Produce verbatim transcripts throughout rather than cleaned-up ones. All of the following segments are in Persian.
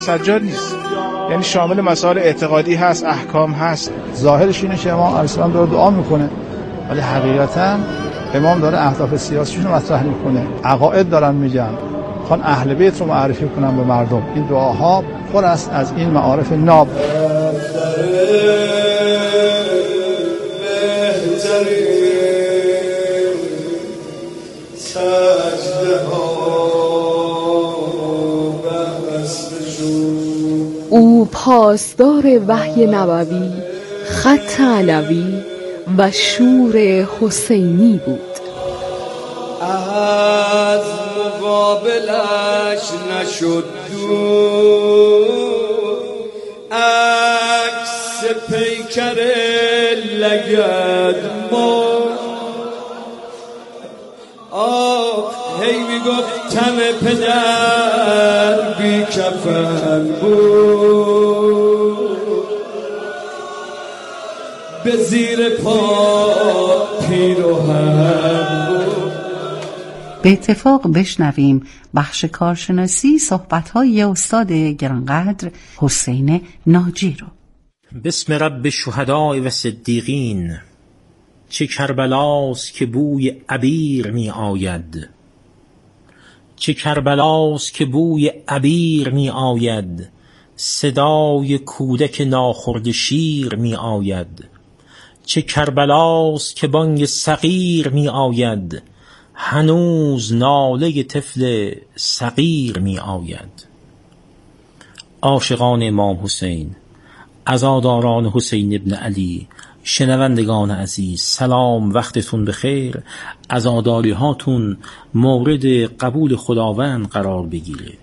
سجاد نیست، یعنی شامل مسائل اعتقادی هست، احکام هست. ظاهرش اینه که امام علیه السلام داره دعا میکنه، ولی حقیقتا امام داره اهداف سیاسیشون رو مطرح میکنه، عقاید دارن میگن، خوان اهل بیت رو معرفی کنن به مردم. این دعاها پر است از این معارف ناب. او پاسدار وحی نبوی، خط علوی و شور حسینی بود. از مقابلش نشد دور، عکس پیکر لگد ما. آه هی میگفتم پدر بی کفن بود، به زیر پا پیراهن بود. به اتفاق بشنویم بخش کارشناسی صحبت‌های استاد گرانقدر حسین ناجی رو. بسم رب شهداء و صدیقین، چه کربلاست که بوی عبیر می آید، چه کربلاست که بوی عبیر می آید، صدای کودک ناخورده شیر می آید. چه کربلاست که بانگ صغیر می آید، هنوز ناله طفل صغیر می آید. عاشقان امام حسین، عزاداران حسین ابن علی، شنوندگان عزیز، سلام، وقتتون بخیر. عزاداری هاتون مورد قبول خداوند قرار بگیره.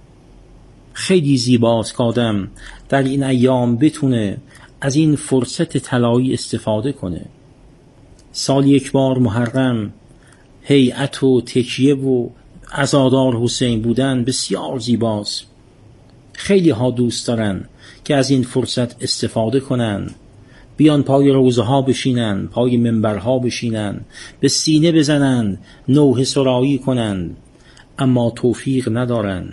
خیلی زیباست که آدم در این ایام بتونه از این فرصت طلایی استفاده کنه. سال یک بار محرم هیئت و تکیه و عزادار حسین بودن بسیار زیباست. خیلی ها دوست دارن که از این فرصت استفاده کنن، بیان پای روزه ها بشینن، پای منبرها بشینن، به سینه بزنن، نوحه سرایی کنن، اما توفیق ندارن.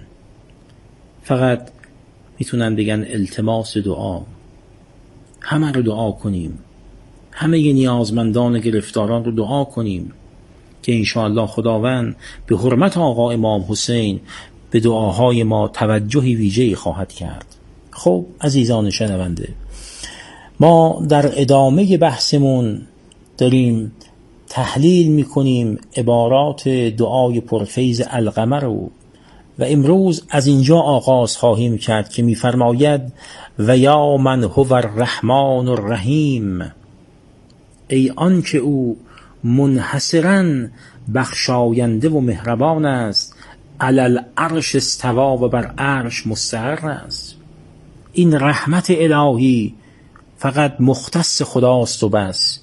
فقط میتونن بگن التماس دعا. همه رو دعا کنیم، همه نیازمندان گرفتاران رو دعا کنیم که انشاءالله خداوند به حرمت آقا امام حسین به دعاهای ما توجهی ویژه‌ای خواهد کرد. خب عزیزان شنونده، ما در ادامه بحثمون داریم تحلیل میکنیم عبارات دعای پرفیض القمر رو و امروز از اینجا آغاز خواهیم کرد که میفرماید و یا من هو الرحمن الرحیم، ای آن که او منحصراً بخشاینده و مهربان است، علی العرش استوا و بر عرش مستقر است. این رحمت الهی فقط مختص خداست و بس.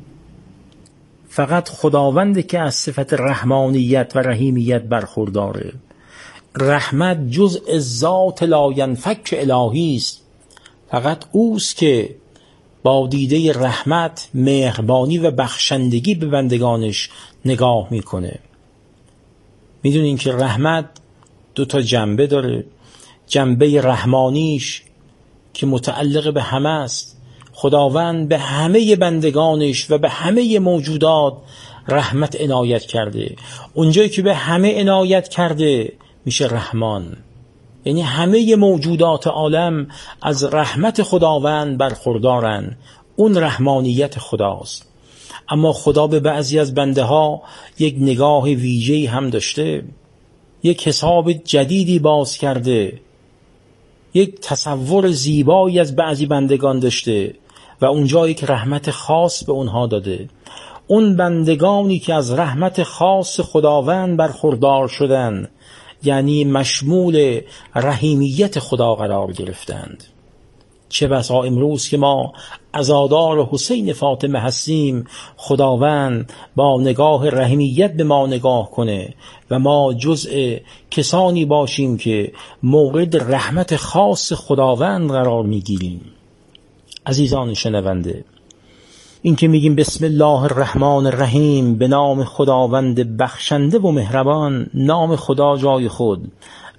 فقط خداوند که از صفت رحمانیت و رحیمیت برخورداره. رحمت جزء ذات لا ینفک الهی است. فقط اوست که با دیده رحمت، مهربانی و بخشندگی به بندگانش نگاه میکنه. میدونین که رحمت دو تا جنبه داره. جنبه رحمانیش که متعلق به همه است. خداوند به همه بندگانش و به همه موجودات رحمت عنایت کرده. اونجایی که به همه عنایت کرده میشه رحمان، یعنی همه موجودات عالم از رحمت خداوند برخوردارن. اون رحمانیت خداست. اما خدا به بعضی از بنده ها یک نگاه ویژه‌ای هم داشته، یک حساب جدیدی باز کرده، یک تصور زیبایی از بعضی بندگان داشته و اونجایی که رحمت خاص به اونها داده. اون بندگانی که از رحمت خاص خداوند برخوردار شدن، یعنی مشمول رحیمیت خدا قرار گرفتند. چه بسا امروز که ما عزادار حسین فاطمه هستیم، خداوند با نگاه رحیمیت به ما نگاه کنه و ما جزء کسانی باشیم که مورد رحمت خاص خداوند قرار میگیریم. عزیزان شنونده، این که میگیم بسم الله الرحمن الرحیم، به نام خداوند بخشنده و مهربان، نام خدا جای خود،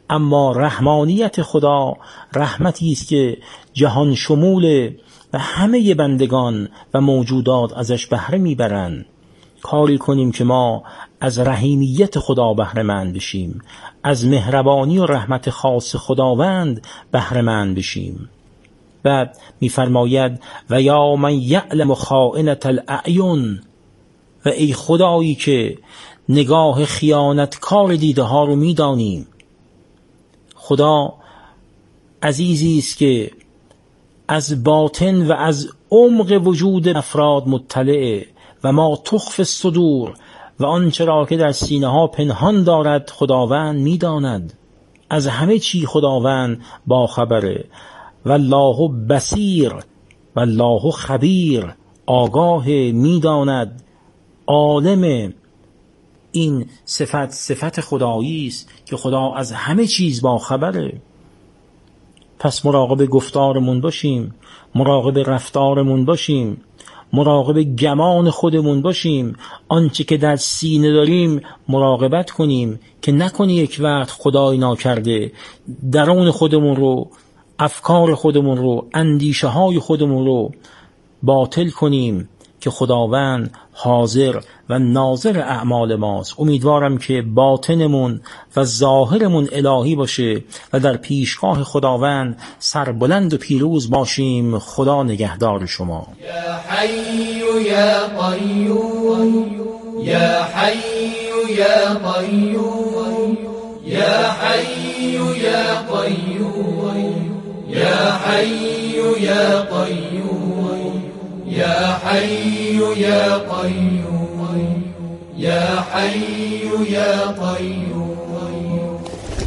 اما رحمانیت خدا رحمتی است که جهان شمول و همه بندگان و موجودات ازش بهره میبرند. کاری کنیم که ما از رحیمیت خدا بهره مند بشیم، از مهربانی و رحمت خاص خداوند بهره مند بشیم. بعد میفرماید و یا من یعلم خائنة الاعین، و ای خدایی که نگاه خیانتکار دیده ها رو میدانیم. خدا عزیزی است که از باطن و از عمق وجود افراد مطلعه و ما تخفی الصدور و آنچه را که در سینه ها پنهان دارد خداوند میداند. از همه چی خداوند با خبره. والله بصیر والله خبیر، آگاه، میداند، عالم. این صفت صفت خدایی است که خدا از همه چیز با خبره. پس مراقب گفتارمون باشیم، مراقب رفتارمون باشیم، مراقب گمان خودمون باشیم. آنچه که در سینه داریم مراقبت کنیم که نکنی یک وقت خدای ناکرده درون خودمون رو، افکار خودمون رو، اندیشه های خودمون رو باطل کنیم که خداوند حاضر و ناظر اعمال ماست. امیدوارم که باطنمون و ظاهرمون الهی باشه و در پیشگاه خداوند سربلند و پیروز باشیم. خدا نگهدار شما. یا حی یا قیوم، یا حی یا قیوم، یا حی یا قیوم، یا حی یا قیوم، یا حی یا قیوم، یا حی یا قیوم.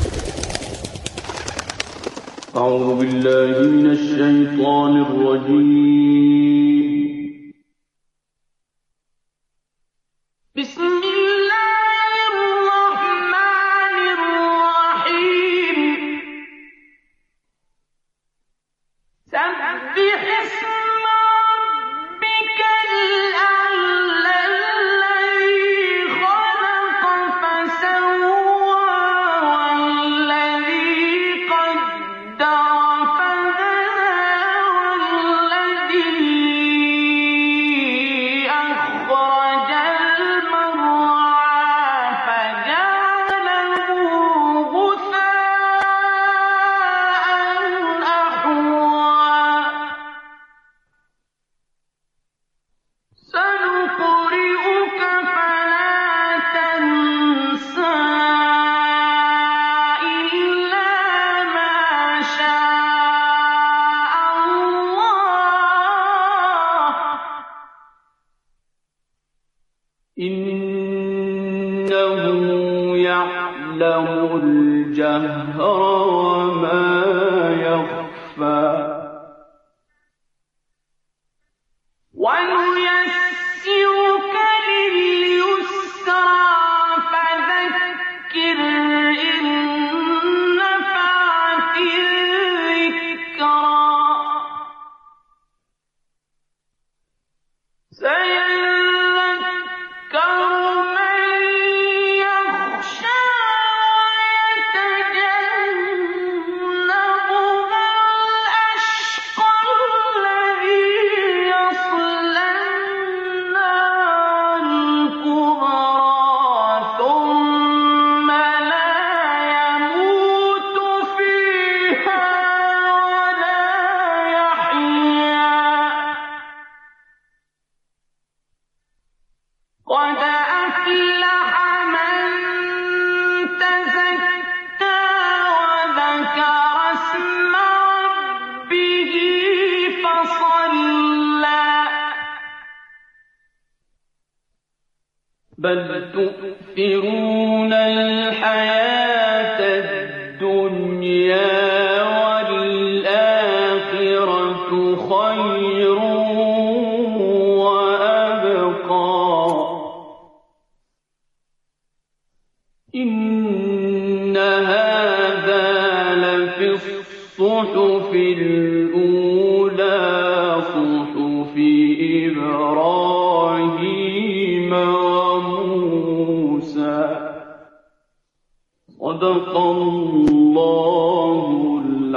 اعوذ بالله من الشیطان الرجیم. بسم الله الرحمن الرحیم. سبح اسم ربك الأعلى الذي خلق فسوى والذي قدر فهدى والذي أخرج المرعى فجعله غثاء أحوى. سنقرئك فلا تنسى إلا ما شاء الله، إنه يعلم الجهر وما يخفى. ونيسرك لليسرى فذكر إن نفعت الذكرى. سيذكر من يخشى ويتجنبها الأشقى الذي يصلى النار الكبرى ثم لا يموت فيها ولا يحيا. قد أفلح من تزكى وذكر اسم ربه فصلى. بل تؤثرون الحياة الدنيا والآخرة خير وأبقى. إن هذا لفي الصحف الأولى صحف إبراهيم وموسى. صدق الله الله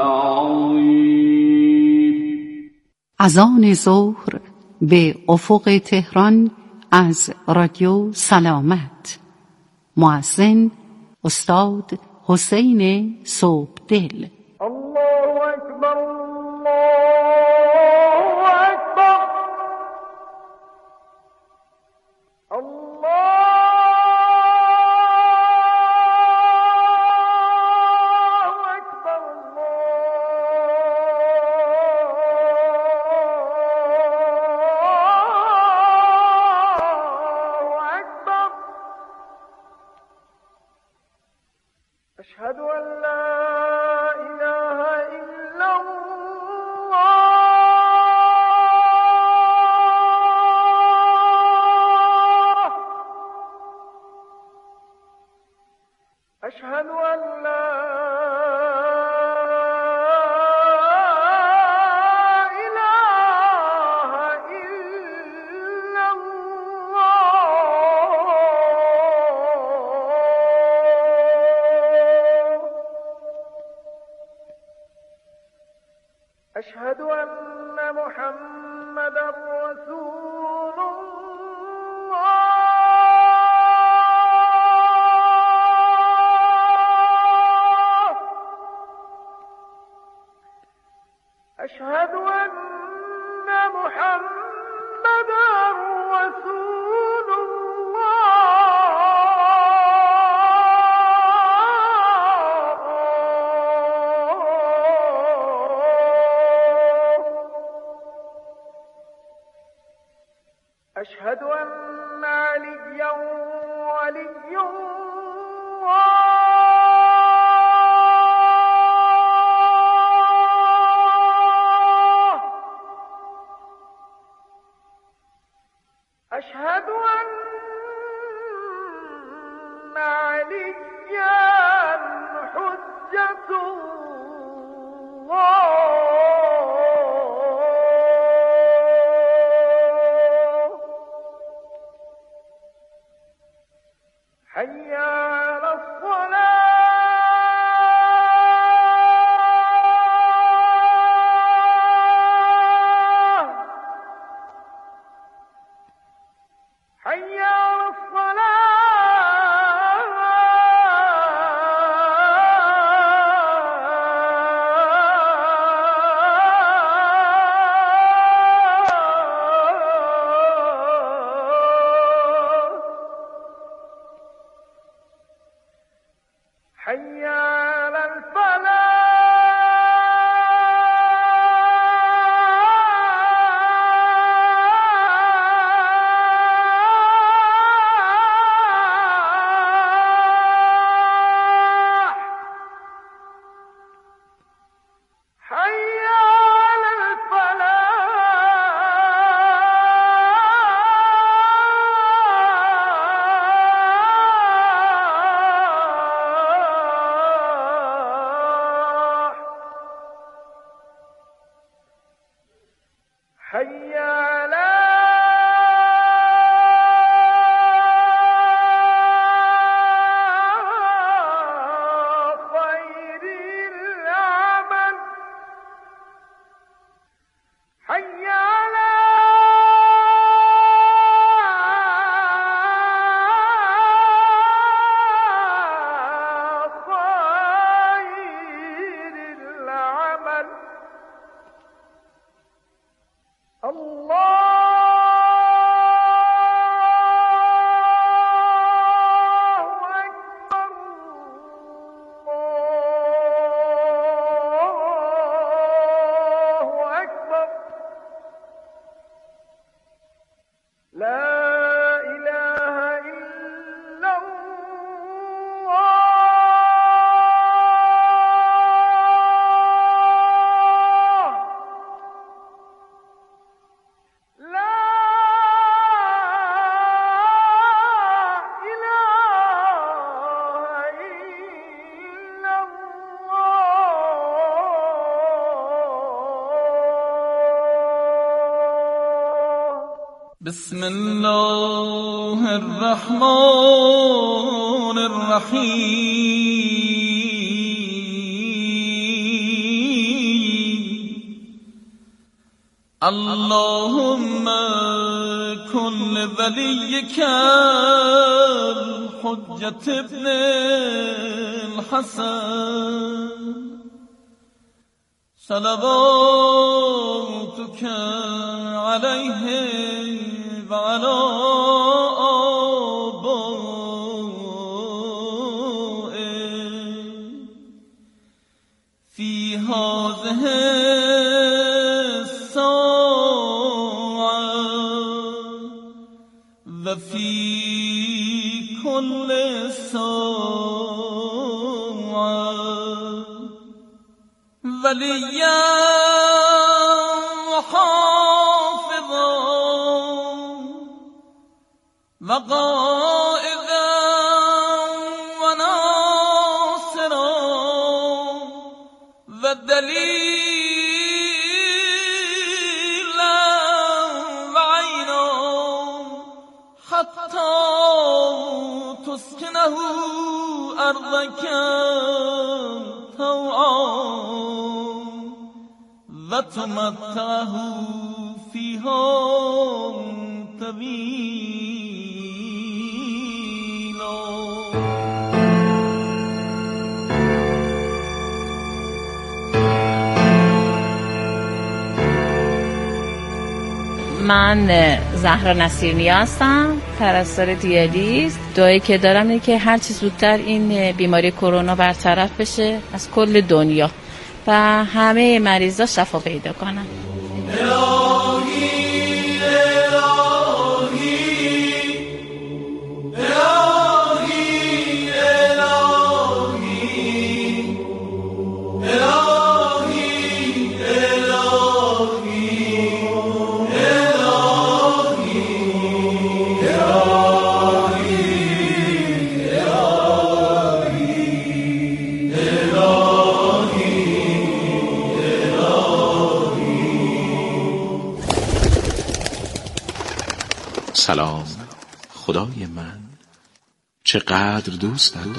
العظیم. اذان ظهر به افق تهران از رادیو سلامت. مؤذن استاد حسین صبحدل. الله اکبر، الله اکبر، الله أشهد أن لا إله إلا الله. أشهد أن لا إله إلا الله. أشهد أن محمدا رسول الله. أشهد أن محمدا رسول أشهد أن عليا ولي الله. أشهد أن عليا حجة الله. حي على الصلاة، حي على الصلاة، حي على الفلاح، حي على الفلاح، حي على خير العمل، حي على خير العمل. الله أكبر، الله أكبر، لا إله إلا الله. لا إله إلا الله. بسم الله الرحمن الرحیم. اللهم كن وليك الحجة ابن الحسن صلواتك عليه وعلى آبائه في هذه الساعة وفي كل ساعة وليا وحافظا وقائدا وناصرا ودليلا وعينا حتى تسكنه أرضك طوعا وتمتعه فيها طويلا. من زهرا نصیرنی هستم، پرستار دیالیز. دعایی که دارم اینه که هر چه زودتر این بیماری کرونا برطرف بشه از کل دنیا و همه مریضا شفا پیدا کنن. سلام خدای من، چقدر دوست دارم.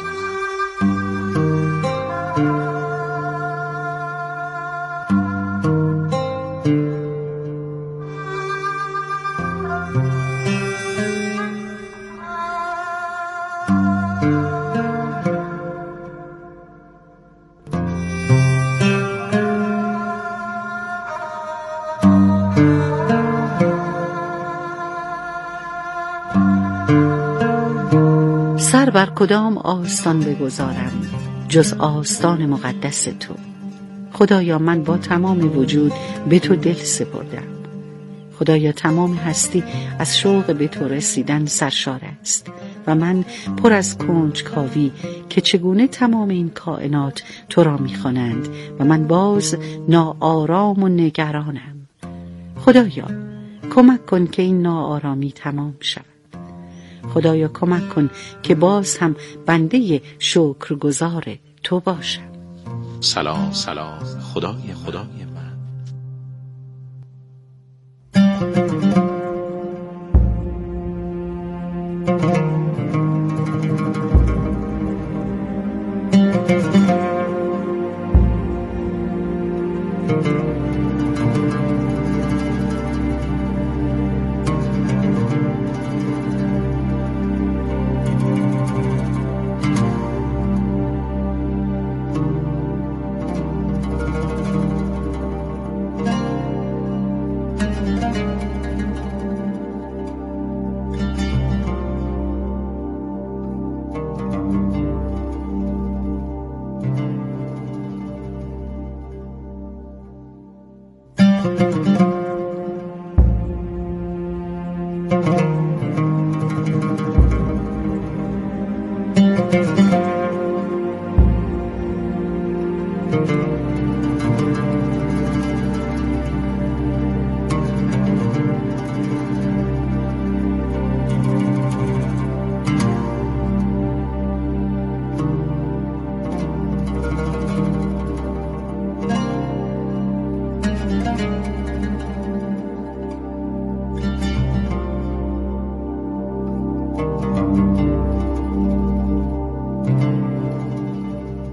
سر بر کدام آستان بگذارم جز آستان مقدس تو. خدایا من با تمام وجود به تو دل سپردم. خدایا تمام هستی از شوق به تو رسیدن سرشار است و من پر از کنجکاوی که چگونه تمام این کائنات تو را می‌خوانند و من باز ناآرام و نگرانم. خدایا کمک کن که این ناآرامی تمام شود. خدایا کمک کن که باز هم بنده شکرگزار تو باشم. سلام سلام خدای خدای من.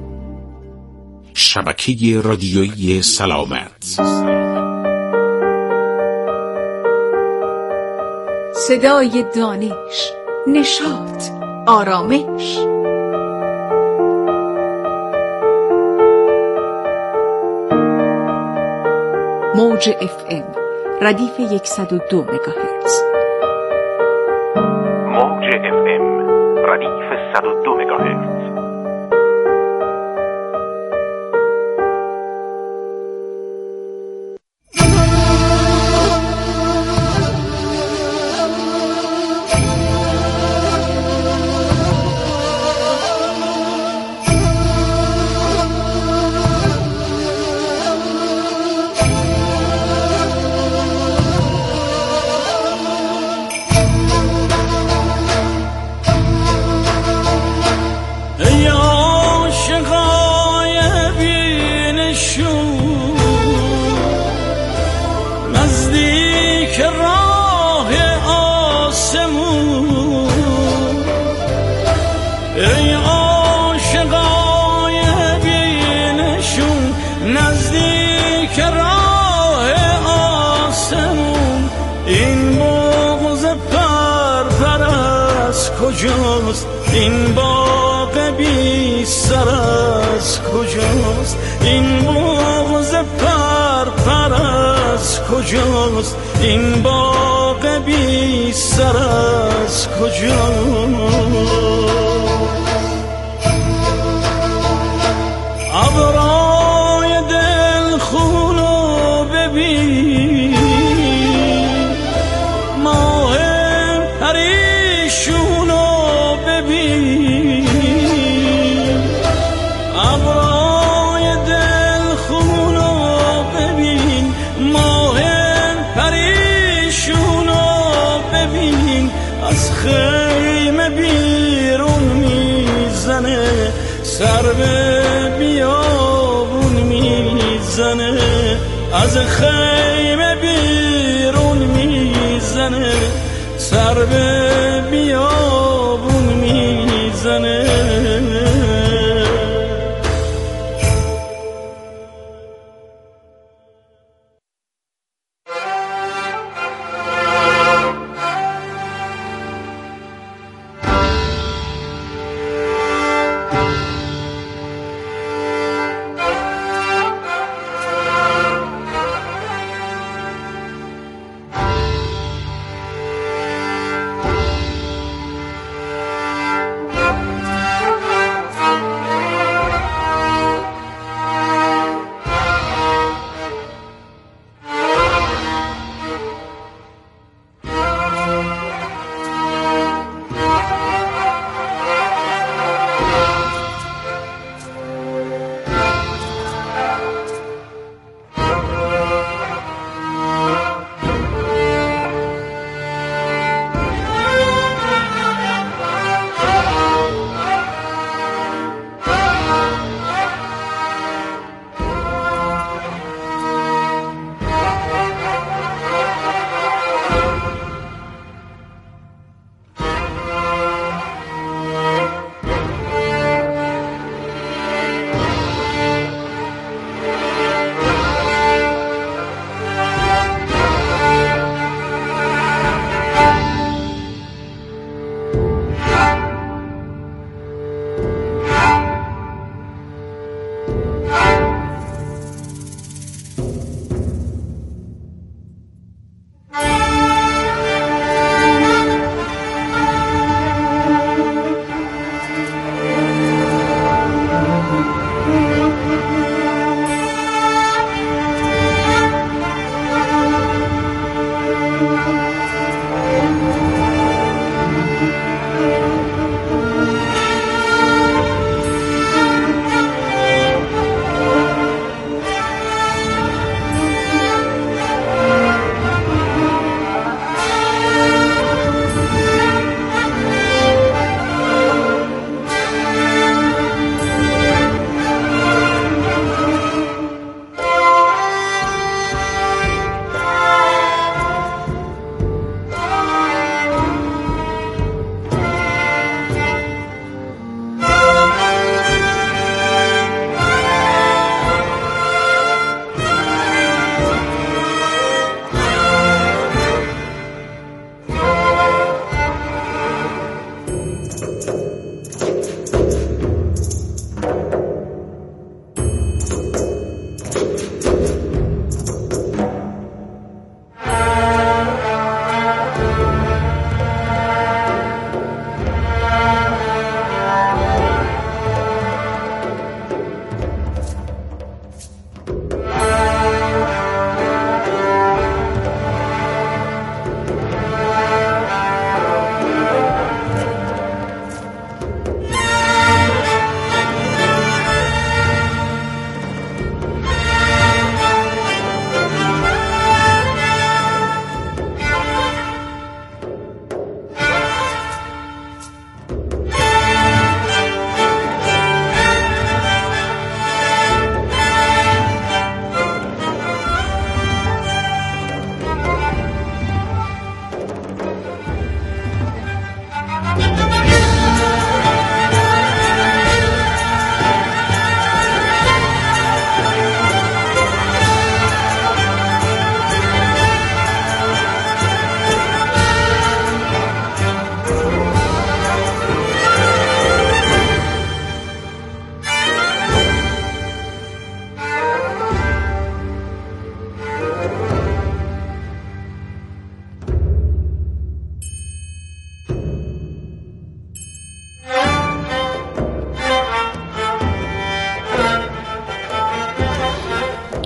شبکه رادیویی سلامت. صدای دانش، نشاط، آرامش. موج اف ام ردیف صد و دو مگاهرتز. موج اف ام ردیف صد و دو مگاهرتز. کجاست این باغ بی سر از کجاست این بغض پر پر از کجاست این باغ بی سر از کجاست ابرای دل خونو ببین ماه پریشونو ببین ابرای دل خونو ببین ماه پریشونو ببین از خیمه بیرون میزنه سر به بیابون میزنه از خیمه بیرون میزنه سر به بیابون میزنه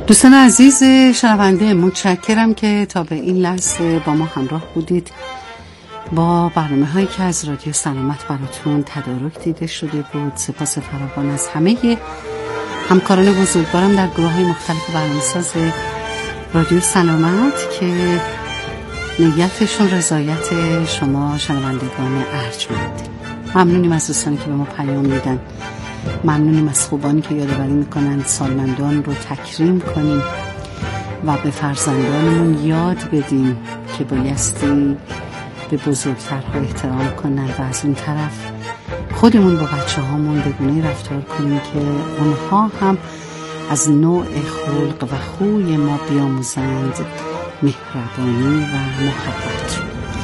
دوستان عزیز شنونده، متشکرم که تا به این لحظه با ما همراه بودید. با برنامه هایی که از رادیو سلامت براتون تدارک دیده شده بود. سپاس فراوان از همه همکاران بزرگوارم در گروه های مختلف برنامه‌ساز رادیو سلامت که نیتشون رضایت شما شنوندگان ارجمند. ممنونیم از دوستانی که به ما پیام میدن، ممنونیم از خوبانی که یادآوری میکنن سالمندان رو تکریم کنیم و به فرزندانمون یاد بدیم که بایستی به بزرگترها احترام کنن و از اون طرف خودمون با بچه هامون به گونه رفتار کنیم که اونها هم از نوع خلق و خوی ما بیاموزند مهربانی و محبت.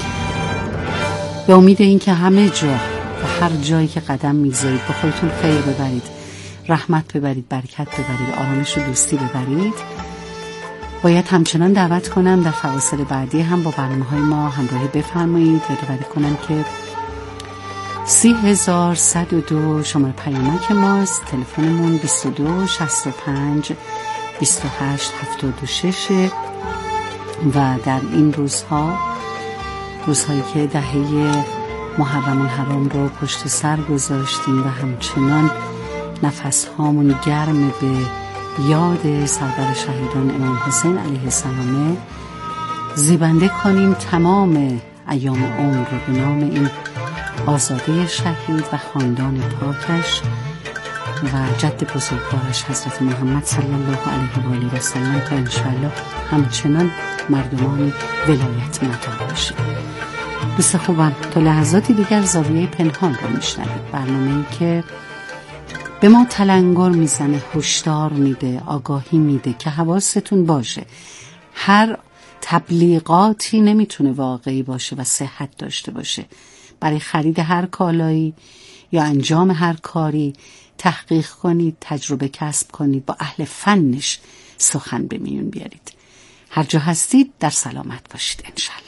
به امید این که همه جا و هر جایی که قدم میگذارید با خودتون خیر ببرید، رحمت ببرید، برکت ببرید، آرامش و دوستی ببرید. باید همچنان دعوت کنم در فواصل بعدی هم با برنامه های ما همراهی بفرمایید. یادآوری کنم که سی هزار صد و دو شماره پیامک ماست. تلفنمون بیست و دو شصت و پنج بیست و هشت هفتاد و شش و در این روزها، روزهایی که دهه محرم الحرام رو پشت سر گذاشتیم و همچنان نفس هامون گرم به یاد سرور شهیدان امام حسین علیه السلام، زیبنده کنیم تمام ایام عمر رو به نام این آزاده شهید و خاندان پاکش و جد بزرگوارش حضرت محمد صلی الله علیه و آله و سلم تا انشاءالله همچنان مردمان ولایت مدار باشیم. دوست خوبم، تا لحظاتی دیگر زاویه پنهان رو میشنوید، برنامه‌ای که به ما تلنگر میزنه، هشدار میده، آگاهی میده که حواستون باشه. هر تبلیغاتی نمیتونه واقعی باشه و صحت داشته باشه. برای خرید هر کالایی یا انجام هر کاری تحقیق کنید، تجربه کسب کنید، با اهل فنش سخن به میون بیارید. هر جا هستید در سلامت باشید انشالله.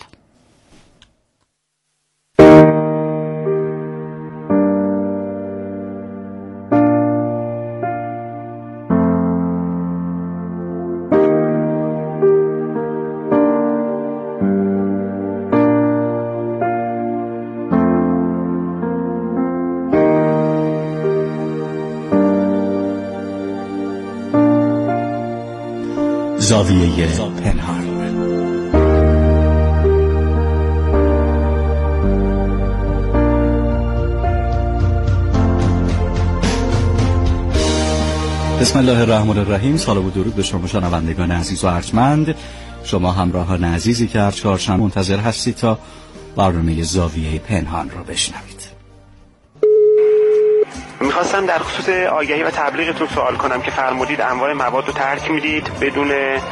زاویه پنهان. بسم الله الرحمن الرحیم. سلام و درود به شما شنوندگان عزیز و ارجمند، شما همراهان عزیزی که هر چهارشنبه منتظر هستید تا برنامه زاویه پنهان رو بشنوید. میخواستم در خصوص آگهی و تبلیغتون سوال کنم که فرمودید انواع مواد رو ترک میدید بدون